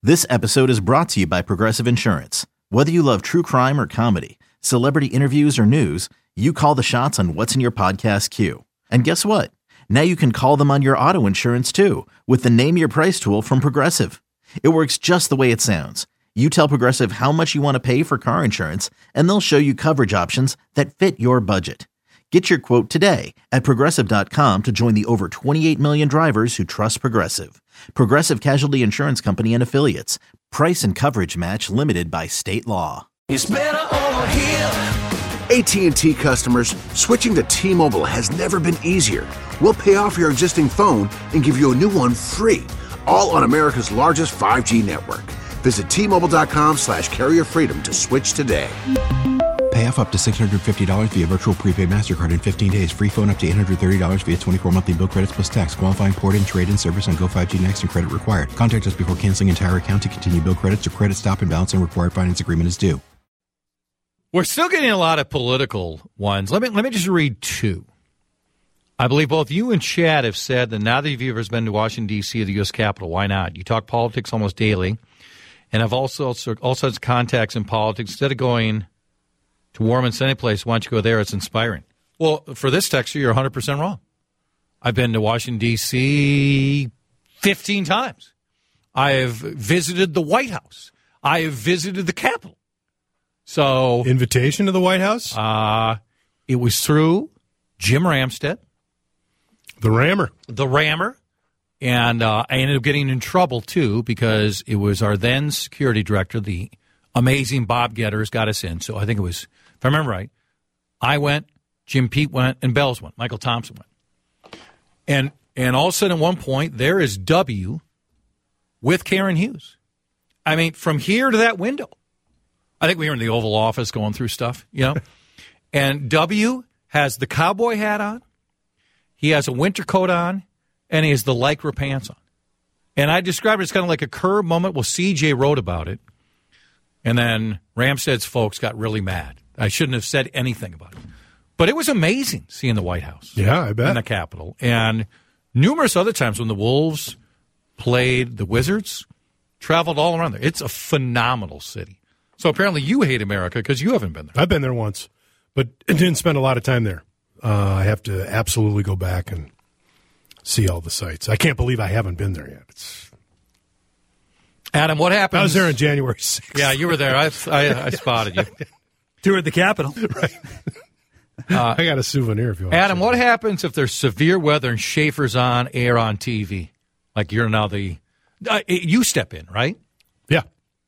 This episode is brought to you by Progressive Insurance. Whether you love true crime or comedy, celebrity interviews or news, you call the shots on what's in your podcast queue. And guess what? Now you can call them on your auto insurance too with the Name Your Price tool from Progressive. It works just the way it sounds. You tell Progressive how much you want to pay for car insurance, and they'll show you coverage options that fit your budget. Get your quote today at Progressive.com to join the over 28 million drivers who trust Progressive. Progressive Casualty Insurance Company and Affiliates. Price and coverage match limited by state law. It's better over here. AT&T customers, switching to T-Mobile has never been easier. We'll pay off your existing phone and give you a new one free, all on America's largest 5G network. Visit T-Mobile.com/carrier freedom to switch today. Pay off up to $650 via virtual prepaid MasterCard in 15 days. Free phone up to $830 via 24 monthly bill credits plus tax. Qualifying port-in, trade-in service on Go 5G Next and credit required. Contact us before canceling entire account to continue bill credits or credit stop and balance and required finance agreement is due. We're still getting a lot of political ones. Let me just read two. I believe both you and Chad have said that now that you've ever been to Washington, D.C. or the U.S. Capitol, why not? You talk politics almost daily and have all sorts of contacts in politics. Instead of going to Warman's any place, why don't you go there? It's inspiring. Well, for this texter, you're 100% wrong. I've been to Washington, D.C. 15 times. I have visited the White House. I have visited the Capitol. So, invitation to the White House? It was through Jim Ramstad. The Rammer. And I ended up getting in trouble, too, because it was our then security director, the amazing Bob Getters, got us in. So I think it was, if I remember right, I went, Jim Pete went, and Bells went. Michael Thompson went. And all of a sudden, at one point, there is W with Karen Hughes. I mean, from here to that window. I think we were in the Oval Office going through stuff, you know. And W has the cowboy hat on. He has a winter coat on. And he has the Lycra pants on. And I described it as kind of like a curb moment. Well, CJ wrote about it. And then Ramstad's folks got really mad. I shouldn't have said anything about it. But it was amazing seeing the White House. Yeah, I bet. And the Capitol. And numerous other times when the Wolves played the Wizards, traveled all around there. It's a phenomenal city. So apparently you hate America because you haven't been there. I've been there once, but didn't spend a lot of time there. I have to absolutely go back and see all the sites. I can't believe I haven't been there yet. Adam, what happened? I was there on January 6th. Yeah, you were there. I spotted you. Tour at the Capitol. Right. I got a souvenir if you want. Adam, what happens if there's severe weather and Schaefer's on air on TV? Like you're now the you step in, right? Yeah.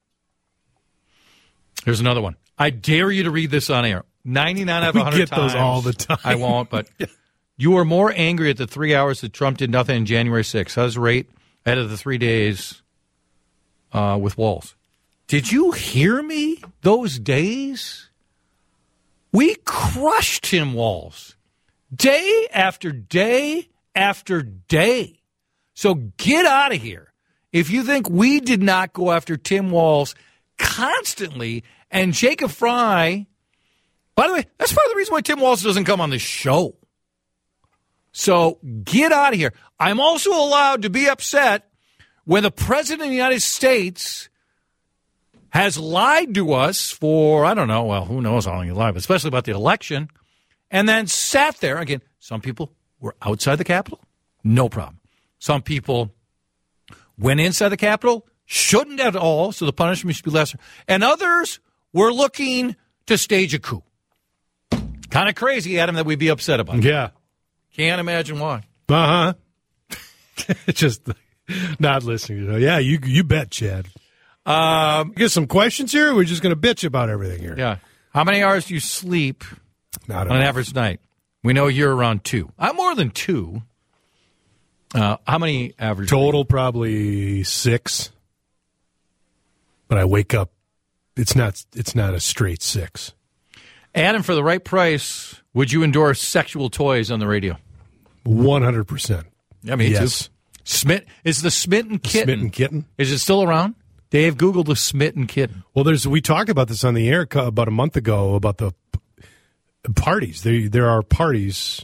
Here's another one. I dare you to read this on air. 99 out of 100 we get times. Those all the time. I won't, but you were more angry at the 3 hours that Trump did nothing on January 6th. How does it rate ahead of the 3 days with Walz? Did you hear me those days? We crushed Tim Walz day after day after day. So get out of here. If you think we did not go after Tim Walz constantly, and Jacob Fry, by the way, that's part of the reason why Tim Walz doesn't come on the show. So get out of here. I'm also allowed to be upset when the President of the United States has lied to us for, I don't know, well, who knows how long he lied, but especially about the election, and then sat there. Again, some people were outside the Capitol, no problem. Some people went inside the Capitol, shouldn't at all, so the punishment should be lesser. And others were looking to stage a coup. Kind of crazy, Adam, that we'd be upset about it. Yeah. Can't imagine why. Uh-huh. Just not listening to it. Yeah, you bet, Chad. Get some questions here, or we're just going to bitch about everything here? Yeah. How many hours do you sleep on an average night? We know you're around 2. I'm more than 2. How many average? Total, probably 6. But I wake up. It's not a straight 6. Adam, for the right price, would you endorse sexual toys on the radio? 100%. Yeah, me yes. too. Is the Smitten Kitten? Smitten Kitten. Is it still around? Dave Googled the Smitten Kitten. Well, we talked about this on the air about a month ago about the parties. There are parties,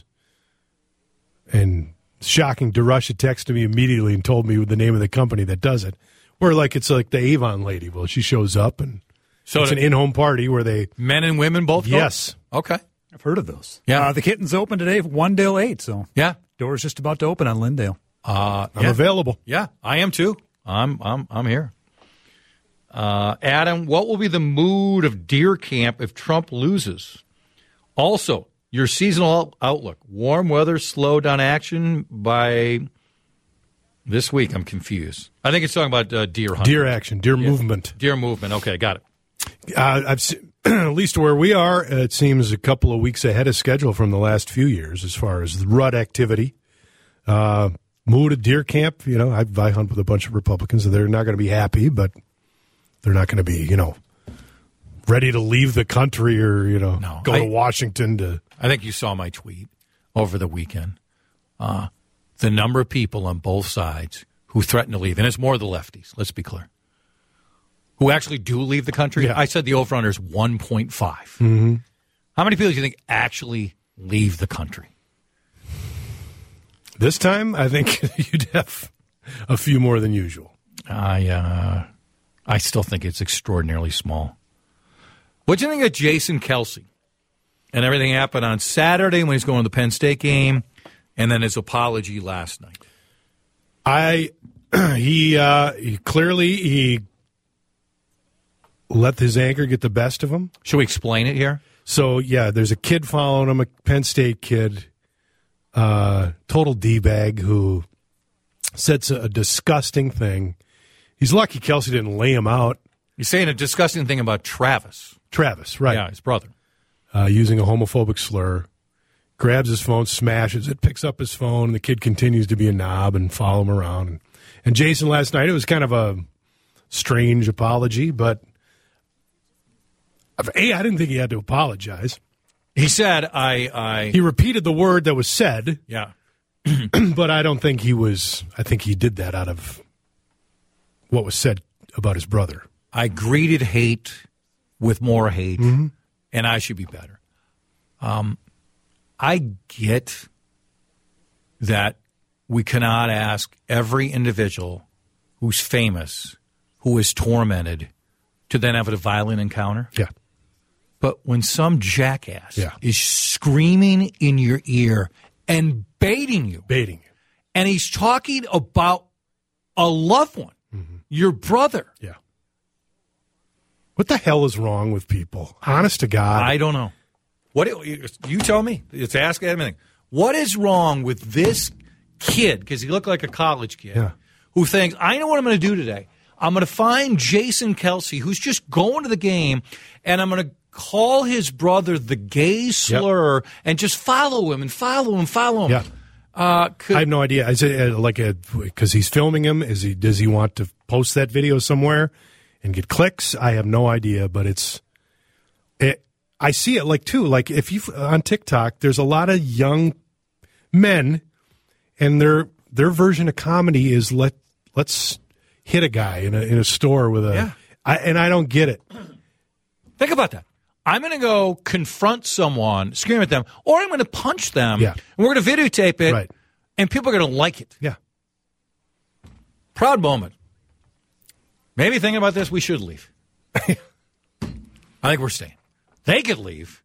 and shocking, DeRusha texted me immediately and told me the name of the company that does it, Or it's like the Avon lady. Well, she shows up, and so it's an in-home party where they... Men and women both go? Yes. Okay. I've heard of those. Yeah. The kitten's open today, 1 till 8, so yeah, door's just about to open on Lindale. I'm available. Yeah, I am too. I'm here. Adam, what will be the mood of deer camp if Trump loses? Also, your seasonal outlook. Warm weather slowed down action by this week. I'm confused. I think it's talking about deer hunting. Deer action, deer movement. Deer movement. Okay, got it. I've seen, at least where we are, it seems a couple of weeks ahead of schedule from the last few years as far as the rut activity. Mood at deer camp, I hunt with a bunch of Republicans, so they're not going to be happy, but they're not going to be, ready to leave the country or, go to Washington to... I think you saw my tweet over the weekend. The number of people on both sides who threaten to leave, and it's more the lefties, let's be clear, who actually do leave the country. Yeah. I said the over-under is 1.5. Mm-hmm. How many people do you think actually leave the country? This time, I think you'd have a few more than usual. I still think it's extraordinarily small. What do you think of Jason Kelce and everything happened on Saturday when he's going to the Penn State game, and then his apology last night? He clearly let his anger get the best of him. Should we explain it here? So, there's a kid following him, a Penn State kid, total D-bag who said a disgusting thing. He's lucky Kelce didn't lay him out. He's saying a disgusting thing about Travis. Travis, right. Yeah, his brother. Using a homophobic slur. Grabs his phone, smashes it, picks up his phone, and the kid continues to be a knob and follow him around. And Jason last night, it was kind of a strange apology, but I didn't think he had to apologize. He said, He repeated the word that was said. Yeah. But I don't think I think he did that out of what was said about his brother. I greeted hate with more hate, mm-hmm. and I should be better. I get that we cannot ask every individual who's famous, who is tormented, to then have a violent encounter. Yeah. But when some jackass is screaming in your ear and baiting you, and he's talking about a loved one, mm-hmm. your brother. Yeah. What the hell is wrong with people? Honest to God. I don't know. What you tell me. It's Ask everything. What is wrong with this kid, because he looked like a college kid, who thinks, I know what I'm going to do today. I'm going to find Jason Kelce, who's just going to the game, and I'm going to call his brother the gay slur and just follow him and follow him. Yeah. I have no idea. Is it because he's filming him? Does he want to post that video somewhere and get clicks? I have no idea, but I see it if you on TikTok, there's a lot of young men, and their version of comedy is let's hit a guy in a store with and I don't get it. Think about that. I'm going to go confront someone, scream at them, or I'm going to punch them, and we're going to videotape it, and people are going to like it. Yeah. Proud moment. Maybe thinking about this, we should leave. I think we're staying. They could leave.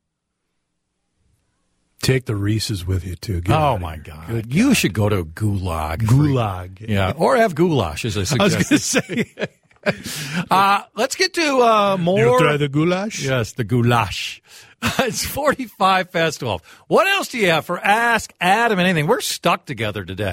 Take the Reese's with you, too. My God. You should go to a gulag. Gulag. Yeah, or have goulash, as I suggested. I was going to say. Let's get to more. You try the goulash? Yes, the goulash. It's 45 past 12. What else do you have for Ask Adam anything? We're stuck together today.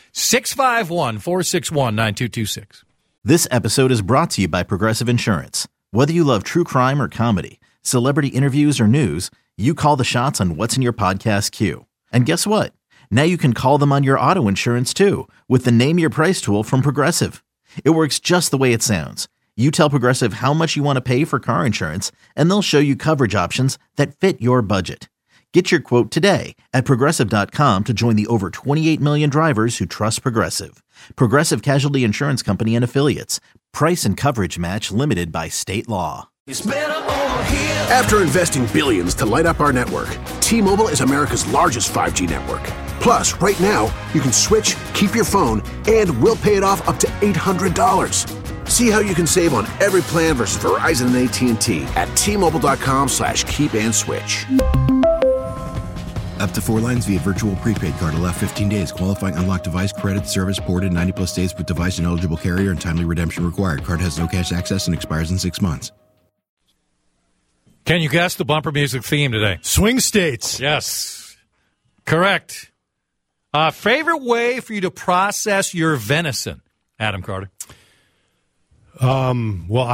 651-461-9226. This episode is brought to you by Progressive Insurance. Whether you love true crime or comedy, celebrity interviews or news, you call the shots on what's in your podcast queue. And guess what? Now you can call them on your auto insurance too with the Name Your Price tool from Progressive. It works just the way it sounds. You tell Progressive how much you want to pay for car insurance, and they'll show you coverage options that fit your budget. Get your quote today at Progressive.com to join the over 28 million drivers who trust Progressive. Progressive Casualty Insurance Company and Affiliates. Price and coverage match limited by state law. It's better over here. After investing billions to light up our network, T-Mobile is America's largest 5G network. Plus, right now, you can switch, keep your phone, and we'll pay it off up to $800. See how you can save on every plan versus Verizon and AT&T at T-Mobile.com/keep-and-switch. Up to 4 lines via virtual prepaid card. Allow 15 days. Qualifying unlocked device credit service ported 90-plus days with device and eligible carrier and timely redemption required. Card has no cash access and expires in 6 months. Can you guess the bumper music theme today? Swing states. Yes. Correct. Favorite way for you to process your venison, Adam Carter? Well,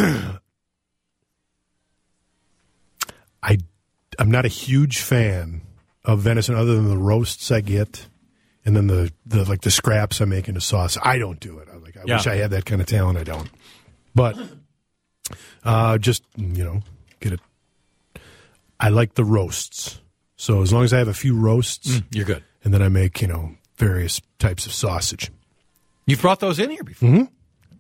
I'm not a huge fan of venison other than the roasts I get, and then the scraps I make into sauce. I don't do it. I wish I had that kind of talent. I don't. But just get it. I like the roasts. So as long as I have a few roasts, you're good. And then I make various types of sausage. You've brought those in here before. Mm-hmm.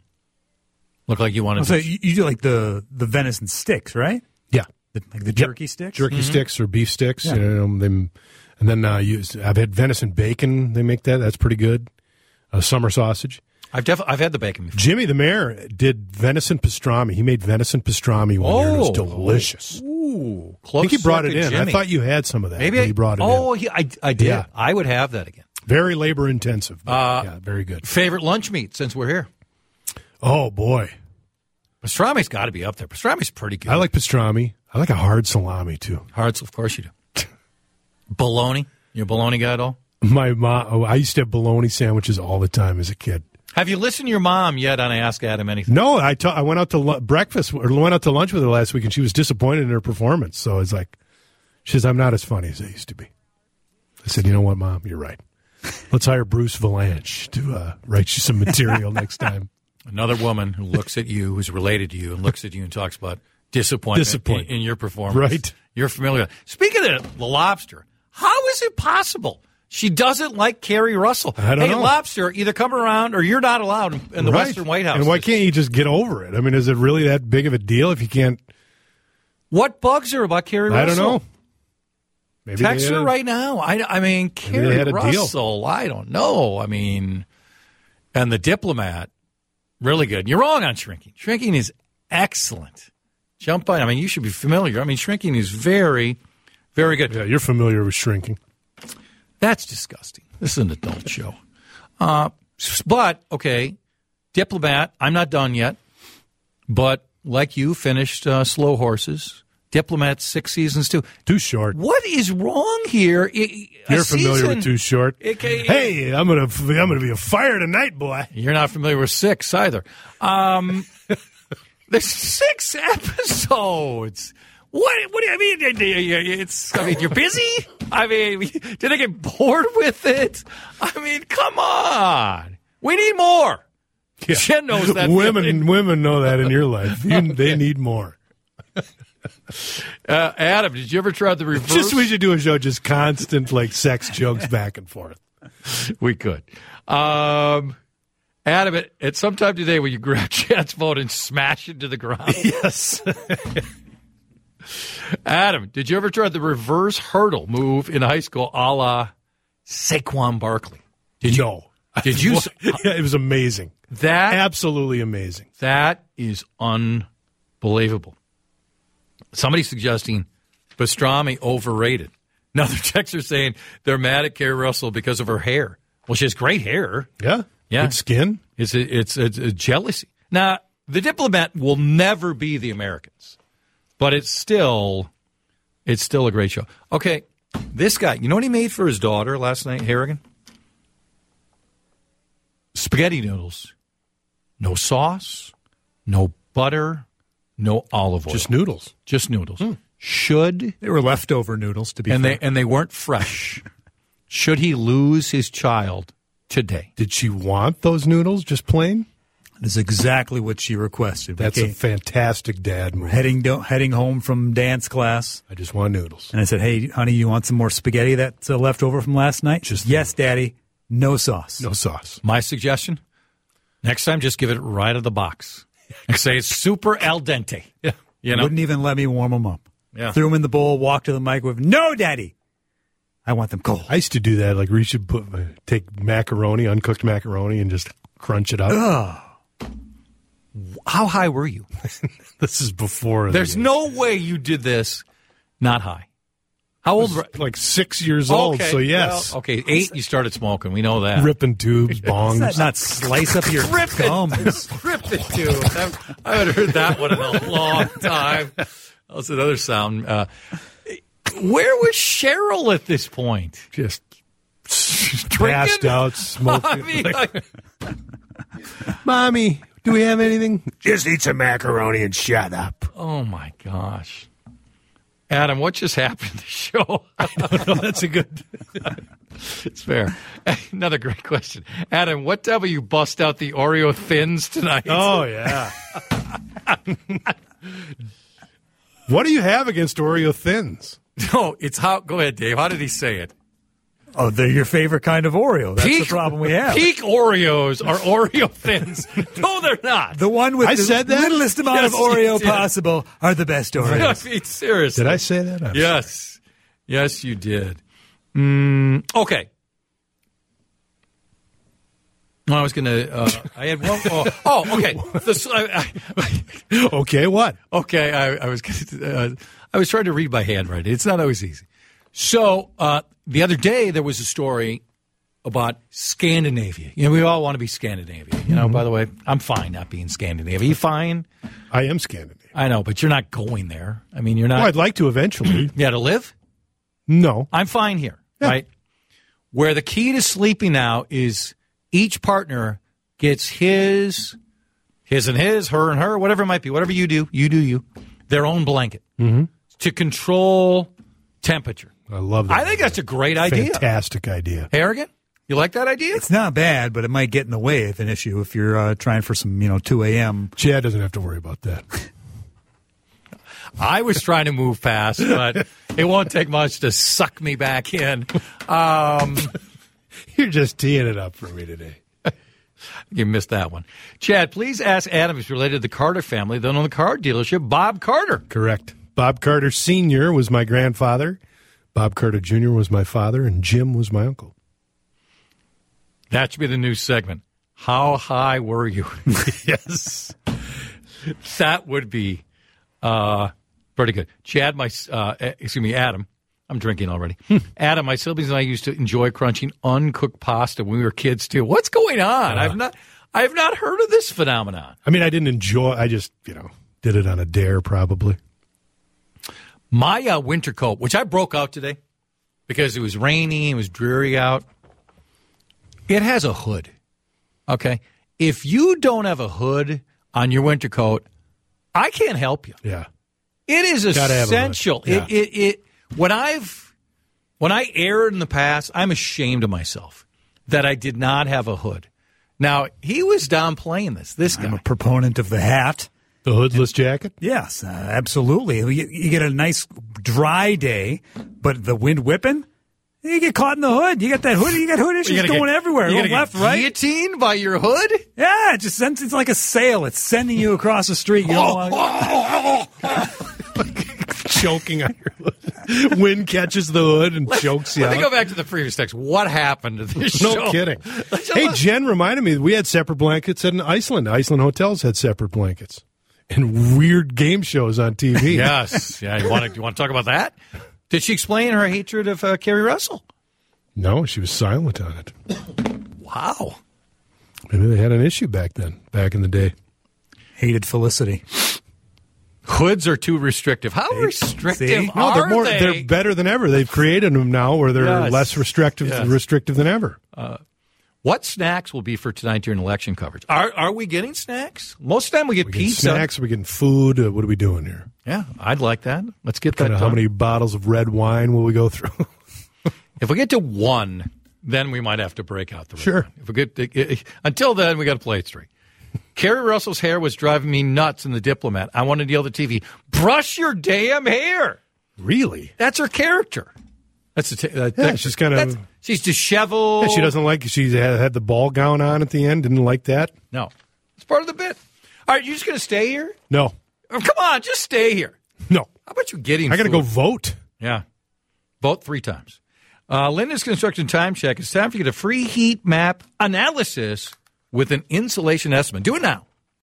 Look like you wanted So to. you do like the venison sticks, right? Yeah. Like the jerky sticks? Jerky sticks or beef sticks. Yeah. And then I've had venison bacon. They make that. That's pretty good. Summer sausage. I've had the bacon before. Jimmy the Mayor did venison pastrami. He made venison pastrami one year. It was delicious. Ooh, I close. think he brought it in. Jimmy. I thought you had some of that. Maybe when he brought it in. I did. Yeah. I would have that again. Very labor intensive. Yeah, very good. Favorite lunch meat since we're here? Oh boy, Pastrami's got to be up there. Pastrami's pretty good. I like pastrami. I like a hard salami too. Hearts, of course you do. Bologna. You a bologna guy at all? My mom. I used to have bologna sandwiches all the time as a kid. Have you listened to your mom yet on Ask Adam Anything? No, I went out to breakfast or went out to lunch with her last week, and she was disappointed in her performance. So it's like, she says, I'm not as funny as I used to be. I said, you know what, Mom? You're right. Let's hire Bruce Valanche to write you some material next time. Another woman who looks at you, who's related to you, and looks at you and talks about disappointment. In your performance. Right. You're familiar with. Speaking of the lobster, how is it possible she doesn't like Carrie Russell? I don't know. Lobster, either come around or you're not allowed in the Western White House. And why can't you just get over it? I mean, is it really that big of a deal if you can't? What bugs her about Carrie Russell? I don't know. Maybe text her right now. I mean, Carrie had a Russell, I don't know. I mean, and The Diplomat, really good. You're wrong on Shrinking. Shrinking is excellent. Jump on. I mean, you should be familiar. I mean, Shrinking is very, very good. Yeah, you're familiar with Shrinking. That's disgusting. This is an adult show. But, okay, Diplomat, I'm not done yet. But like you, finished Slow Horses. Diplomat 6 seasons, too. Too short. What is wrong here? You're familiar with Too Short. Hey, I'm gonna be a fire tonight, boy. You're not familiar with 6 either. There's 6 episodes. What do you mean? You're busy? I mean, did I get bored with it? I mean, come on. We need more. Yeah. Jen knows that. Women know that in your life. They need more. Adam, did you ever try the reverse? We should do a show just constant sex jokes back and forth. We could. Adam, at some time today, will you grab Chad's phone and smash it to the ground? Yes. Adam, did you ever try the reverse hurdle move in high school a la Saquon Barkley? No. Did you? It was amazing. Absolutely amazing. That is unbelievable. Somebody's suggesting pastrami overrated. Another texter saying they're mad at Carrie Russell because of her hair. Well, she has great hair. Yeah. Good skin. It's a jealousy. Now, The Diplomat will never be The Americans, but it's still a great show. Okay, this guy, you know what he made for his daughter last night, Harrigan? Spaghetti noodles. No sauce, no butter, no olive oil. Just noodles. Just noodles. Should They were leftover noodles, to be fair. and they weren't fresh. Should he lose his child today? Did she want those noodles just plain? That is exactly what she requested. That's a fantastic dad move. Heading home from dance class. I just want noodles. And I said, hey, honey, you want some more spaghetti that's left over from last night? Yes, Daddy. No sauce. No sauce. My suggestion, next time just give it right out of the box. And say it's super al dente. Yeah. You know? Wouldn't even let me warm them up. Yeah. Threw them in the bowl, walked to the microwave. No, Daddy. I want them cold. I used to do that. We should take macaroni, uncooked macaroni, and just crunch it up. Ugh. How high were you? This is before. There's no way you did this not high. How old were like 6 years old, so yes. Well, okay, 8, you started smoking. We know that. Ripping tubes, bongs. Does that not slice up your gums? Ripping tubes. I haven't heard that one in a long time. That's another sound. Where was Cheryl at this point? Just Drinking? passed out, smoking. I mean, Mommy, do we have anything? Just eat some macaroni and shut up. oh, my gosh. Adam, what just happened to the show? That's a good. It's fair. Another great question. Adam, what time will you bust out the Oreo Thins tonight? Oh, yeah. What do you have against Oreo Thins? No, it's how. Go ahead, Dave. How did he say it? Oh, they're your favorite kind of Oreo. That's the problem we have. Peak Oreos are Oreo Thins. No, they're not. The one with I the said that? littlest amount Yes, of you Oreo did. possible are the best Oreos. I mean, seriously. Did I say that? I'm Yes. Yes, you did. Okay. Well, I was going to, I had one. Okay. Okay, what? Okay, I was I was trying to read my handwriting. It's not always easy. So the other day there was a story about Scandinavia. You know, we all want to be Scandinavia. You know, by the way, I'm fine not being Scandinavia. You fine? I am Scandinavian. I know, but you're not going there. I mean, you're not. Well, I'd like to eventually. Yeah, to live? No. I'm fine here, right? Where the key to sleeping now is each partner gets his and his, her and her, whatever it might be, whatever you do, you, their own blanket to control temperature. I love that. I think that's a great idea. Fantastic idea. Harrigan, you like that idea? It's not bad, but it might get in the way of an issue if you're trying for some, 2 a.m. Chad doesn't have to worry about that. I was trying to move fast, but it won't take much to suck me back in. You're just teeing it up for me today. You missed that one. Chad, please ask Adam if he's related to the Carter family, then on the car dealership, Bob Carter. Correct. Bob Carter Sr. was my grandfather. Bob Carter Jr. was my father, and Jim was my uncle. That should be the new segment. How high were you? Yes. That would be pretty good. Chad, Adam. I'm drinking already. Adam, my siblings and I used to enjoy crunching uncooked pasta when we were kids too. What's going on? I have not heard of this phenomenon. I mean, I didn't enjoy. I just, did it on a dare probably. My winter coat, which I broke out today because it was rainy, it was dreary out. It has a hood. Okay, if you don't have a hood on your winter coat, I can't help you. Yeah, it is essential. Yeah. When I erred in the past, I'm ashamed of myself that I did not have a hood. Now, he was downplaying this guy. I'm a proponent of the hat. The hoodless jacket? Yes, absolutely. You get a nice dry day, but the wind whipping, you get caught in the hood. You got that hood. You got hood issues going everywhere. You Going left, right. Guillotined by your hood? Yeah, it just sends. It's like a sail. It's sending you across the street. You don't want choking on your hood. Wind catches the hood and chokes you Let out. me go back to the previous text. What happened to this No show? kidding. Hey, Jen reminded me we had separate blankets in Iceland. Iceland hotels had separate blankets and weird game shows on TV. Yes. Yeah. You want to talk about that? Did she explain her hatred of Kerry Russell? No, she was silent on it. Wow. Maybe they had an issue back then, back in the day. hated Felicity. Hoods are too restrictive. How restrictive No, are they're better than ever. They've created them now where they're less restrictive than ever. What snacks will be for tonight during election coverage? Are we getting snacks? Most of the time we get pizza. Snacks, we're getting food. What are we doing here? Yeah, I'd like that. Let's get that done. How many bottles of red wine will we go through? If we get to one, then we might have to break out the red Sure. wine. If we get until then, we got to play it straight. Kerry Russell's hair was driving me nuts in The Diplomat. I wanted to yell at the TV, brush your damn hair. Really? That's her character. That's she's kind of... She's disheveled. Yeah, she doesn't like... She had the ball gown on at the end. Didn't like that. No. It's part of the bit. All right, you just going to stay here? No. Oh, come on, just stay here. No. How about you getting I got to go vote. Yeah. Vote 3 times. Linda's Construction Time Check. It's time for you to get a free heat map analysis with an insulation estimate. Do it now.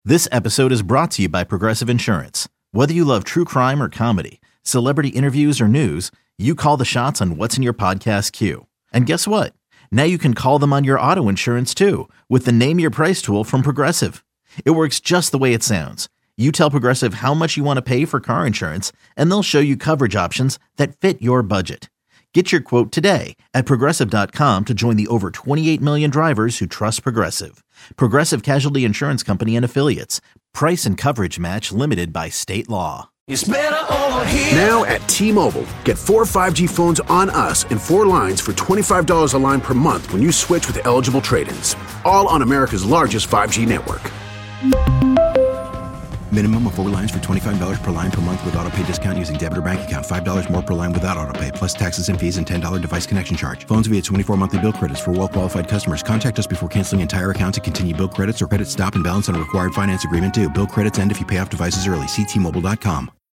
This episode is brought to you by Progressive Insurance. Whether you love true crime or comedy, celebrity interviews or news, you call the shots on what's in your podcast queue. And guess what? Now you can call them on your auto insurance too with the Name Your Price tool from Progressive. It works just the way it sounds. You tell Progressive how much you want to pay for car insurance, and they'll show you coverage options that fit your budget. Get your quote today at Progressive.com to join the over 28 million drivers who trust Progressive. Progressive Casualty Insurance Company and Affiliates. Price and coverage match limited by state law. It's better over here. Now at T-Mobile, get 4 5G phones on us and 4 lines for $25 a line per month when you switch with eligible trade-ins. All on America's largest 5G network. Minimum of 4 lines for $25 per line per month with autopay discount using debit or bank account. $5 more per line without autopay, plus taxes and fees and $10 device connection charge. Phones via 24 monthly bill credits for well-qualified customers. Contact us before canceling entire account to continue bill credits or credit stop and balance on required finance agreement due. Bill credits end if you pay off devices early. See T-Mobile.com.